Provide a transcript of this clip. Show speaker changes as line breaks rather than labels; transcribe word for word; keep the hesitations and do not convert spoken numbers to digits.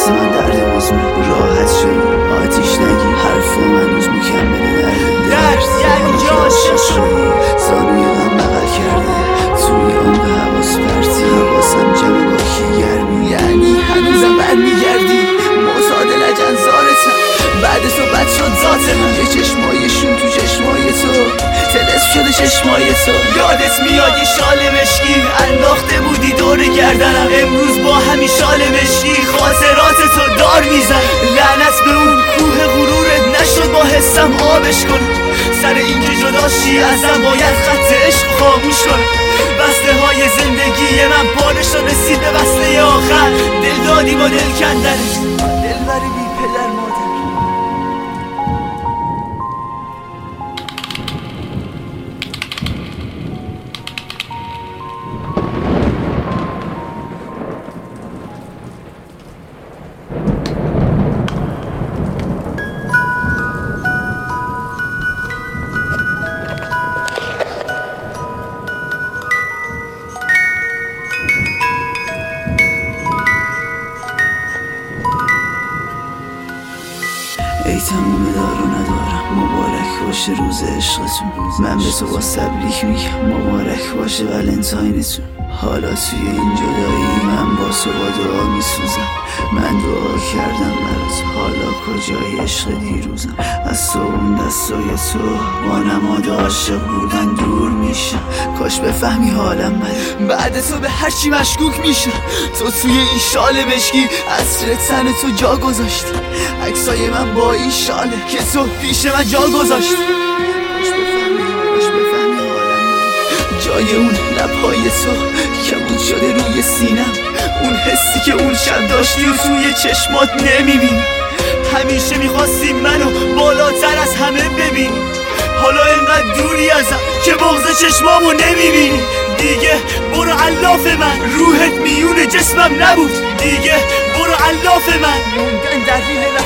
واسه من درد مزمن. راحت شدی آتیش نگی حرفام هنوز مکمل درد
درد یعنی که عاشق شدی
زانوی غم بغل کرده توی عمق حواس پرتی حواسم جمع با کی گرمی یعنی هنوزم برمیگردی معتاد لجنزارتم بعد تو بد شد ذات من یه چشمایشون تو چشمای تو تلس شده چشمای تو
یادت میاد یه شال مشکی انداخته بودی دور گردنم امروز با همین شال مشکی خاطرات تو دار میزن لعنت به اون کوه غرورت نشد با حسم آبش کنم سر اینکه جداشی ازم باید خط عشق خاموش کنم بسته های زندگی من پاره شد رسید به بسته آخر دل دادی با دل کندنت دلبری بی پدر مادر.
ای تموم دارو ندارم مبارک باشه روز عشقتون من به تو با تبریک میگم مبارک باشه ولنتاینتون حالا توی این جدایی من با تو با دعا میسوزم من دعا کردم برات حالا کجای عشق دیروزم از تو اون دستای تو با نماد عاشق بودن دور میشم کاش بفهمی حالم بده
بعد تو به هرچی مشکوک میشم تو توی این شال مشکی عطر تن تو جا گذاشتی عکسای من با این شاله که تو پیش من جا گذاشتی
کاش بفهمی کاش بفهمی حالم بده
جای اون لبهای تو کبود شده روی سینم اون حسی که اون شب داشتی و توی چشمات نمیبینی همیشه میخواستی منو بالاتر از همه ببینی حالا اینقدر دوری ازم که بغض چشمامو نمیبینی دیگه برو علاف من روحت میون جسمم نبود دیگه برو علاف من موندن در ریل